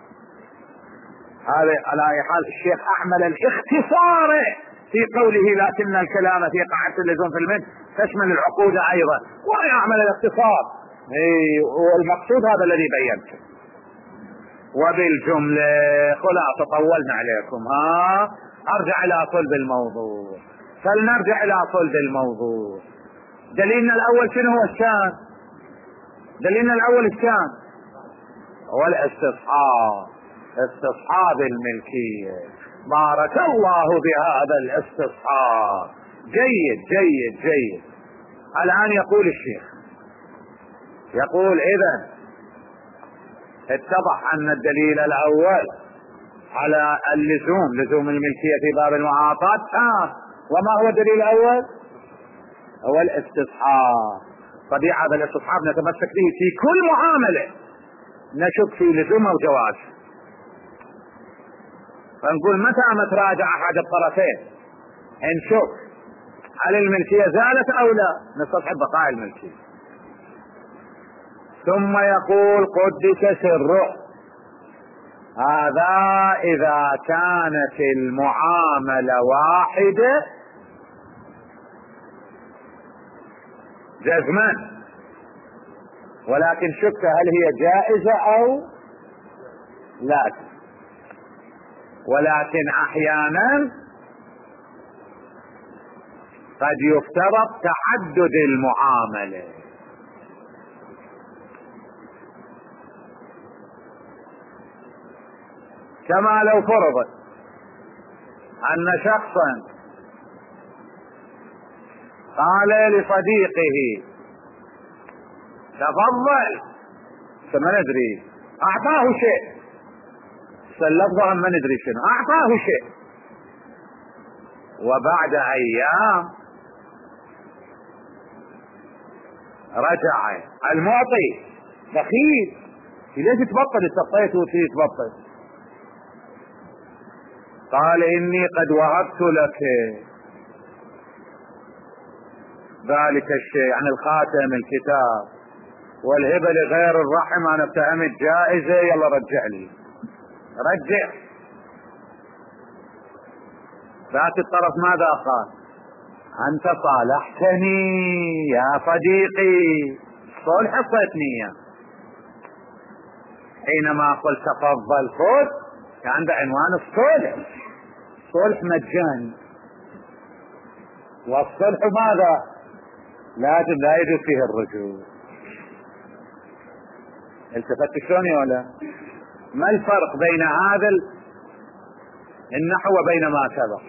هذا على أي حال الشيخ أحمل الاختصار في قوله لكن الكلام في قاعدة اللزوم في الملك تشمل العقود أيضا، ويعمل الاختصار والمقصود هذا الذي بينته. وبالجملة خلاصة طولنا عليكم، ها ارجع الى صلب الموضوع. فلنرجع الى صلب الموضوع. دليلنا الاول شنو هو الشان؟ دليلنا الاول الشان هو الاستصحاب، استصحاب الملكية. بارك الله بهذا الاستصحاب، جيد جيد جيد. الان يقول الشيخ، يقول اذا اتضح ان الدليل الاول على اللزوم، لزوم الملكية في باب المعاطاة تام، وما هو الدليل الأول؟ هو الاستصحاب. طبيعة هذا الاستصحاب نتمسك به في كل معاملة نشك في لزومه وجواز. فنقول متى نتراجع أحد الطرفين نشك هل الملكية زالت أو لا، نستصحب بقاء الملكية. ثم يقول قدس سره. هذا إذا كانت المعاملة واحدة جزما، ولكن شك هل هي جائزة أو لا. ولكن أحيانا قد يفترض تعدد المعاملة، كما لو فرضت أن شخصا قال لصديقه تفضل، فما ندري أعطاه شيء، سلفظها ما ندري شنو، أعطاه شيء، وبعد أيام رجع المعطي بخيل، ليش تبطل استطيت وتي تبطل؟ قال إني قد وهبت لك ذلك الشيء عن الخاتم الكتاب، والهبة لغير الرحم أنا اتهمت جائزة، يلا رجع لي. رجع. ذات الطرف ماذا قال؟ أنت صالحتني يا صديقي، صلح صيتني. حينما قلت تفضل خذ كان بعنوان الصلح، صلح مجاني. والصلح ماذا؟ لازم لا يجوز فيه الرجوع. التفت شلون يا ولا؟ ما الفرق بين هذا النحو وبين ما سبق؟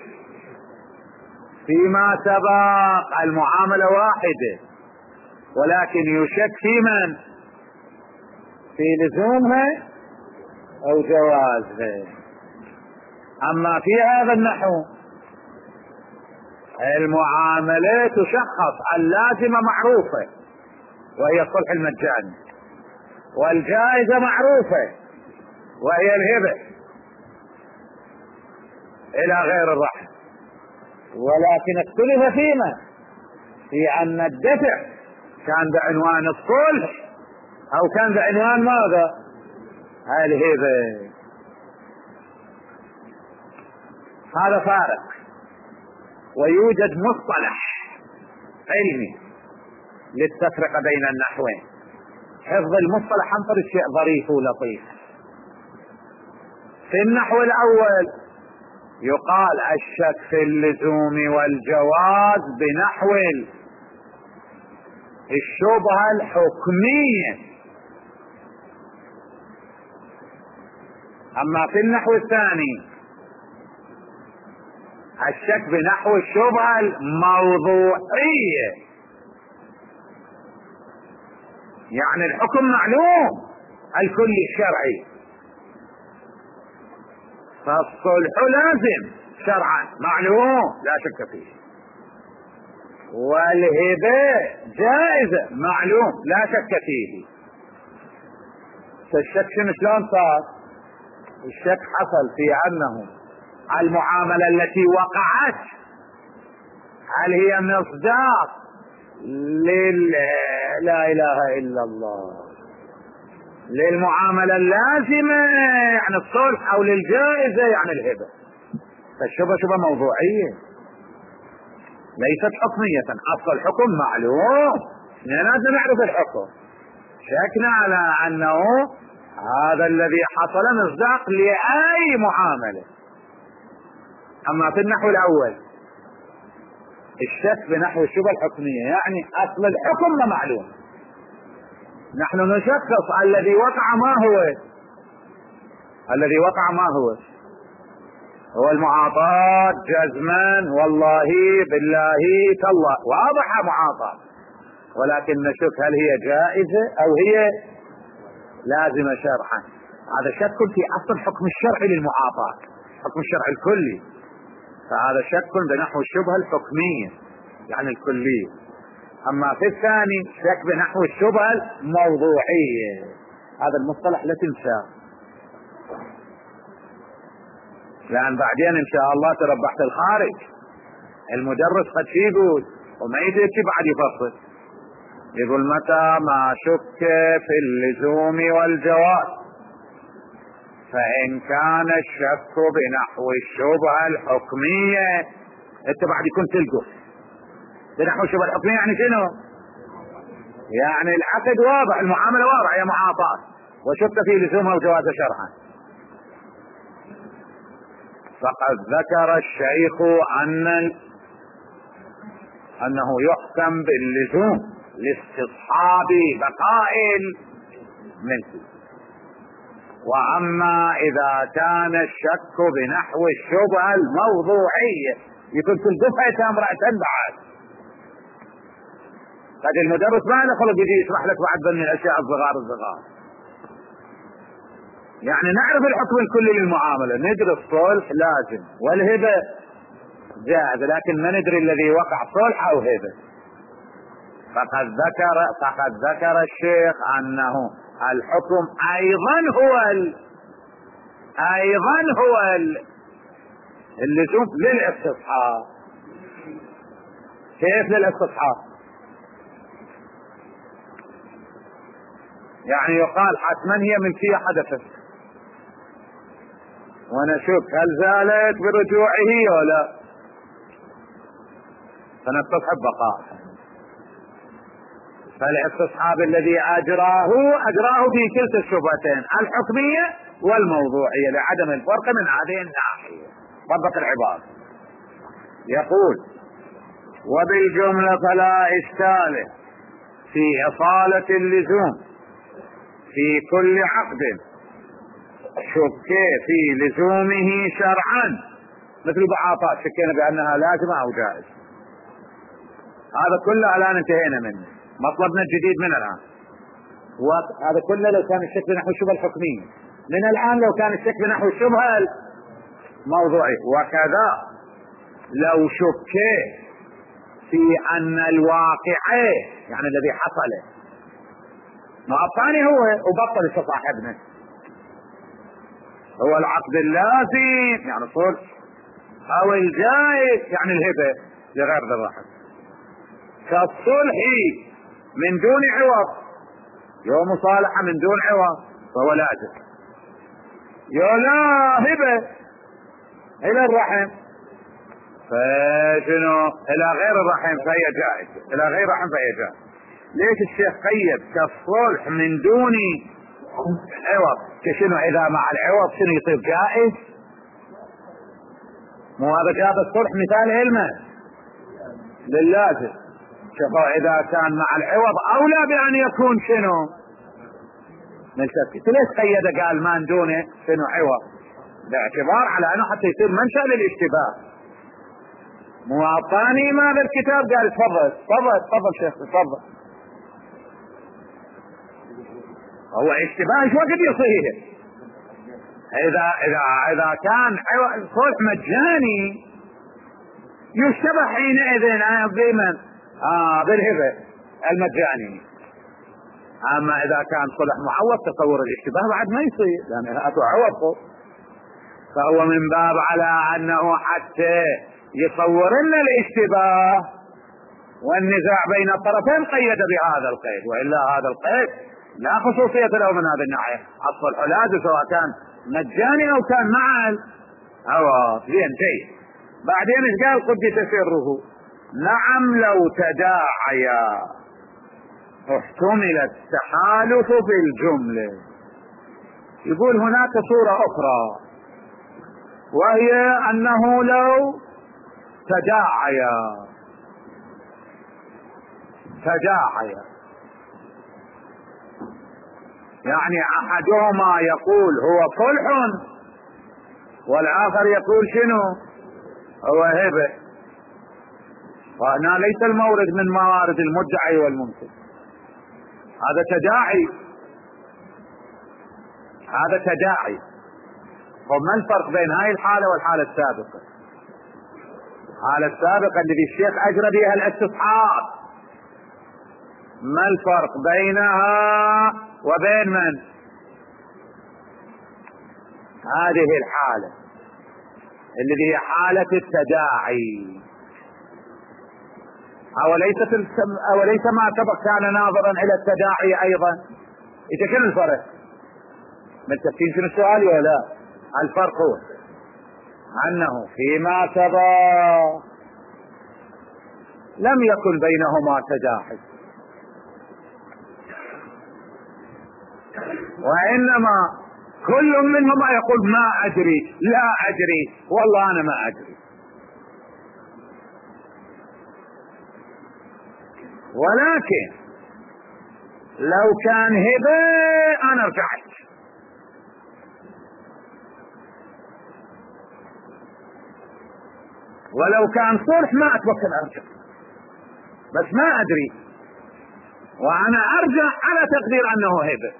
فيما سبق المعاملة واحدة، ولكن يشك في من؟ في لزومها أو جوازها. أما في هذا النحو المعاملة تشخص، اللازمة معروفة وهي الصلح المجاني، والجائزة معروفة وهي الهبة إلى غير الرحم، ولكن اختلف فيما في أن الدفع كان بعنوان الصلح أو كان بعنوان ماذا؟ الهبة. هذا فارق. ويوجد مصطلح علمي للتفرقة بين النحوين. حفظ المصطلح عن طريق شيء ظريف ولطيف. في النحو الأول يقال الشك في اللزوم والجواز بنحو الشبهة الحكمية. أما في النحو الثاني الشك بنحو الشبهة الموضوعية، يعني الحكم معلوم الكل الشرعي، فالصلح لازم شرعا معلوم لا شك فيه، والهبة جائزة معلوم لا شك فيه. فالشك شلون صار؟ الشك حصل في أنه المعاملة التي وقعت هل هي مصداق لل لا إله إلا الله للمعاملة اللازمة يعني الصلح أو للجائزة يعني الهبة. فالشبهة شبهة موضوعية ليست حكمية. أصل الحكم معلوم، لازم نعرف الحكم. شكنا على أنه هذا الذي حصل مصداق لأي معاملة. أما في النحو الأول الشك بنحو الشبهة الحكمية يعني أصل الحكم ما معلوم، نحن نشخص الذي وقع ما هو الذي وقع ما هو هو المعاطاة جزما والله بالله تالله واضحة معاطاة، ولكن نشك هل هي جائزة أو هي لازمة شرعا. هذا شك في أصل حكم الشرع للمعاطاة، حكم الشرع الكلي. فهذا شك بنحو الشبهة الحكمية يعني الكلية. اما في الثاني شك بنحو الشبهة الموضوعية، هذا المصطلح لا تنساه، لان بعدين ان شاء الله تربحت الخارج المدرس قد شي يقول وما يدري بعد يفصل، يقول متى ما شك في اللزوم والجواز فإن كان الشك بنحو الشبهة الحكمية. انت بعد يكون تلقف بنحو الشبهة الحكمية يعني شنو؟ يعني العقد واضح، المعاملة واضحة، هي معاطاة، وشك في لزومها وجوازها شرعا. فقد ذكر الشيخ أن أنه يحكم باللزوم لاستصحاب بقاء الملك. واما اذا كان الشك بنحو الشبهة الموضوعية يكون في الدفعة امرأة بعد، قد المدرس ما له خلق يجي يشرح لك بعد من الاشياء الصغار الصغار. يعني نعرف الحكم الكلي للمعاملة، ندري الصلح لازم والهبة جائز، لكن ما ندري الذي وقع صلح او هبة. فقد ذكر فقد ذكر الشيخ انه الحكم ايضا هو ال... ايضا هو ال... اللزوم للاستصحاب. كيف للاستصحاب؟ يعني يقال حتما هي ملكية حدثت ونشك هل زالت برجوعه ولا، فنستصحب بقاء. فالاستصحاب الذي اجراه اجراه في كلتا الشبهتين الحكمية والموضوعية لعدم الفرق من هذه الناحية. طبق العبارة يقول: وبالجملة فلا اشكال في اصالة اللزوم في كل عقد شك في لزومه شرعا، مثل بعاطات شكينا بانها لازمة او جائز. هذا كله الان انتهينا منه، مطلبنا الجديد من الآن. وهذا كله لو كان الشك بنحو الشبهة الحكمية، من الآن لو كان الشك بنحو الشبهة الموضوعية. وكذا لو شك في أن الواقع يعني الذي حصل ما الثاني هو وبطل صاحبنا هو العقد اللازم يعني الصلح أو الجائز يعني الهبة لغير ذي الرحم، كالصلح من دون عوض، يوم مصالحة من دون عوض فهو لازم، يا لا هبة الى الرحم فشنو الى غير الرحم فهي جائزة، الى غير الرحم فهي جائزة. ليش الشيخ قيد كالصلح من دون عوض؟ كشنو اذا مع العوض شنو يصير جائز؟ مو هذا جاب الصلح مثال علمه للازم، شوفوا اذا كان مع العوض اولى بان يكون شنو ملتفت. ليش قيد قال ما دونه شنو عوض؟ باعتبار على انه حتى يصير منشأ للاشتباه. مواطني ما بالكتاب قال تفضل تفضل تفضل شيخ تفضل. هو اشتباه شو وقت يصير؟ اذا اذا اذا كان صلح مجاني يشتبه حينئذ بمن؟ اه بالهبة المجاني. اما اذا كان صلح معوض تصور الاشتباه بعد ما يصير لان اتوا عوض، فهو من باب على انه حتى يصور لنا الاشتباه والنزاع بين الطرفين قيد بهذا القيد، والا هذا القيد لا خصوصية له من هذه الناحية. الصلح لازم سواء كان مجاني او كان مع العوض. زين جيد. بعدين ايش قال؟ قدس سره. نعم لو تداعيا احتمل التحالف في الجملة. يقول هناك صورة اخرى وهي انه لو تداعيا تداعيا يعني احدهما يقول هو صلح والاخر يقول شنو هو هبة، وهنا ليس المورد من موارد المدعي والمنكر، هذا تداعي هذا تداعي. وما الفرق بين هاي الحالة والحالة السابقة؟ على السابقة الذي الشيخ أجرى بها الاستصحاب. ما الفرق بينها وبين من؟ هذه الحالة الذي هي حالة التداعي. أوليست أوليس ما سبق كان ناظرا إلى التداعي أيضا؟ إذا كان الفرق متفقين شنو السؤال ولا لا؟ الفرق هو أنه فيما سبق لم يكن بينهما تداعي، وإنما كل منهما يقول ما أدري، لا أدري، والله أنا ما أدري. ولكن لو كان هبة أنا رجعت، ولو كان صلح ما أتوكل أرجع، بس ما أدري، وأنا أرجع على تقدير أنه هبة.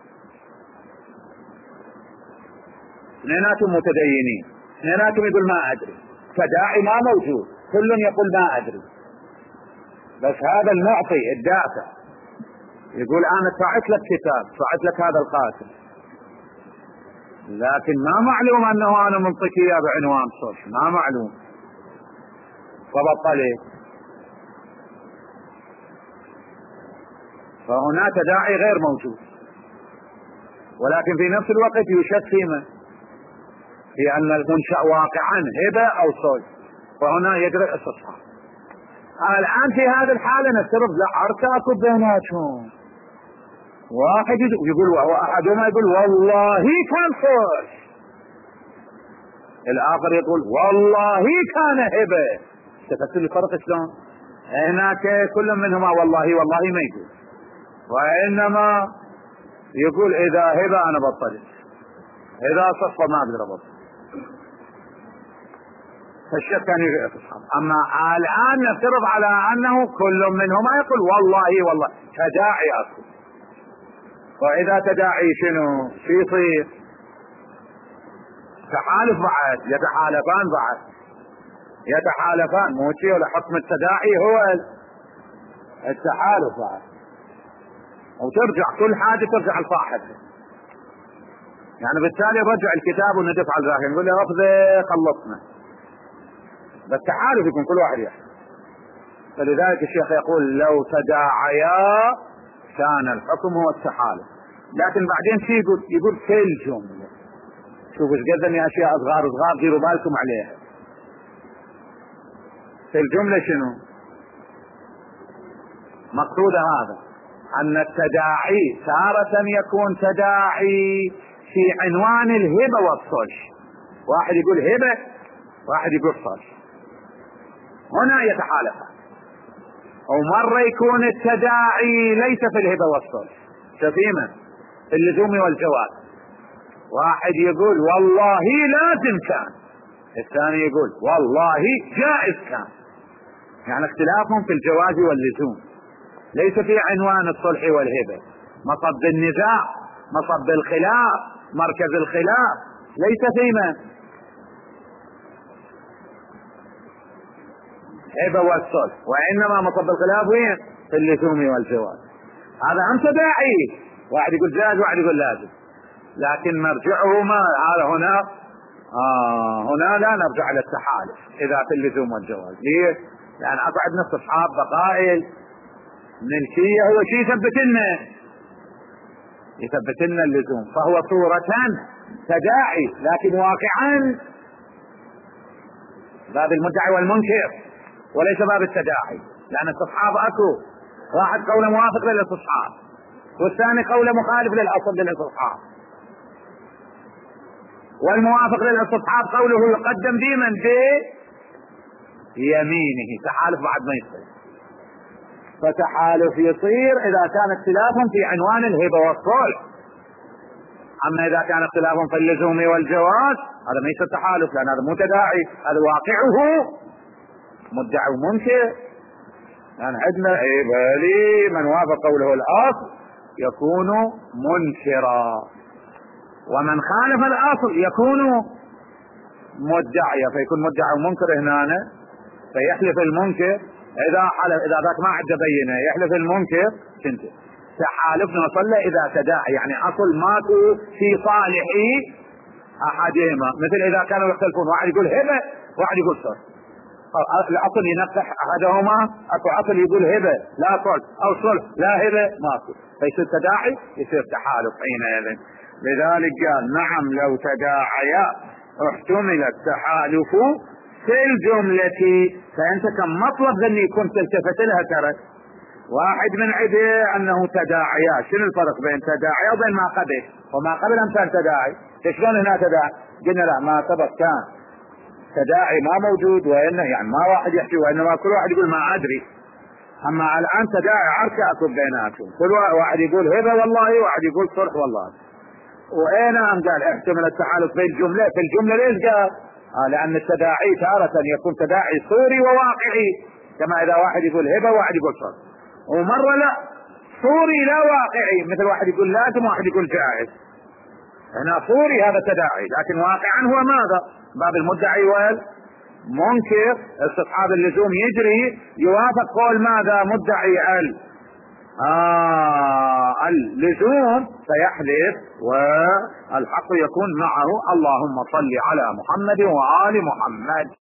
اثنيناتهم متدينين، اثنيناتهم يقول ما أدري، تداعي ما موجود، كل يقول ما أدري، بس هذا المعطي الدافع يقول أنا دفعت لك كتاب، دفعت لك هذا القاتل، لكن ما معلوم أنه أنا منطقية بعنوان صلح، ما معلوم، فبطلت. فهنا تداعي غير موجود، ولكن في نفس الوقت يشك فيما في أن المنشأ واقعا هبة أو صلح، فهنا يجري الاستصحاب. الآن في هذه الحالة نفترض لا ارتاكوا بيناتهم، واحد يقول واحدهما يقول والله كان صلح، الآخر يقول والله كان هبة. تفسر الفرق شلون؟ هناك كل منهما والله والله ما يقول، وإنما يقول إذا هبة أنا بطلت، إذا صفة ما أقدر أبطل. فالشيخ كان يجري الاستصحاب. أما الآن نفترض على أنه كل منهما يقول والله والله تداعي أصل، وإذا تداعي شنو شو يصير؟ تحالف بعد، يتحالفان بعد، يتحالفان، مو شيء ولا حكم التداعي هو التحالف بعد، وترجع كل حاجة ترجع لصاحبها. يعني بالتالي رجع الكتاب وندف على الزاهر نقول له أخذ خلصنا، بس تحالف يكون كل واحد يحكي. فلذلك الشيخ يقول لو تداعيا كان الحكم هو التحالف، لكن بعدين شي يقول يقول في الجملة، شوفوا ايش قدمي اشياء صغار صغار ديروا بالكم عليها. في الجملة شنو مقصود هذا؟ ان التداعي تارة يكون تداعي في عنوان الهبة والصلح، واحد يقول هبة واحد يقول صلح، هنا يتحالفان. ومرة يكون التداعي ليس في الهبة والصلح، شفيما في اللزوم والجواز، واحد يقول والله لازم كان، الثاني يقول والله جائز كان، يعني اختلافهم في الجواز واللزوم، ليس في عنوان الصلح والهبة. مصب النزاع، مصب الخلاف، مركز الخلاف ليس فيما هبة والصلح، وإنما مصب الخلاف وين؟ في اللزوم والجواز. هذا هم تداعي، واحد يقول جائز واحد يقول لازم، لكن مرجعه ما هذا هنا آه هنا لا نرجع للتحالف إذا في اللزوم والجواز. ليه؟ لأن يعني أقعد نفس أصحاب بقائل ملكية، هو شيء يثبت لنا يثبت لنا اللزوم، فهو صورة تداعي لكن واقعا باب المدعي والمنكر وليس باب التداعي، لأن الاستصحاب أكو واحد قوله موافق للاستصحاب والثاني قوله مخالف للأصل للاستصحاب، والموافق للاستصحاب قوله يقدم ديما بيمينه، تحالف بعد ما يصير. فتحالف يصير إذا كان اختلافهم في عنوان الهبة والصلح، أما إذا كان اختلافهم في اللزوم والجواز هذا ما يصير تحالف، لأن هذا مو تداعي، هذا واقعه مدعي ومنكر. لأن عندنا إبالي من وافق قوله الأصل يكون منكرا، ومن خالف الأصل يكون مدعيا، فيكون مدعي ومنكر هنا فيحلف المنكر اذا حلف، اذا ذاك ما عنده بينه يحلف المنكر شنت تحالفنا صلى اذا تداعي، يعني اصل ماكو في صالح احدهما، مثل اذا كانوا يختلفون واحد يقول هبه واحد يقول صلح، الاصل ينقح احدهما، اكو اصل يقول هبه لا صلح او صلح لا هبه ماكو، فيصير تداعي يصير تحالف حينئذ. لذلك قال نعم لو تداعيا احتمل التحالف في الجملة، فانت كم مطلب ذني كنت التفت لها ترى واحد من عده انه تداعيا، شنو الفرق بين تداعيا وبين ما قبل؟ وما قبل امثال تداعي، شلون هنا تداعي؟ قلنا لا ما سبق كان تداعي ما موجود، وانه يعني ما واحد يحكي وانما كل واحد يقول ما ادري، اما الان تداعي عركه اكو بيناتهم، كل واحد يقول هبه والله واحد يقول صلح والله. واين قال احتمل التحالف بين الجمله، في الجمله ليش قال؟ آه لان التداعي تارة يكون تداعي صوري وواقعي، كما اذا واحد يقول هبه وواحد يقول صلح، ومره لا صوري لا واقعي، مثل واحد يقول لازم واحد يقول جائز، هنا صوري هذا تداعي، لكن واقعا هو ماذا؟ باب المدعي والمنكر استصحاب اللزوم يجري يوافق قول ماذا؟ مدعي ال آه اللزوم فيحلف والحق يكون معه. اللهم صل على محمد وآل محمد.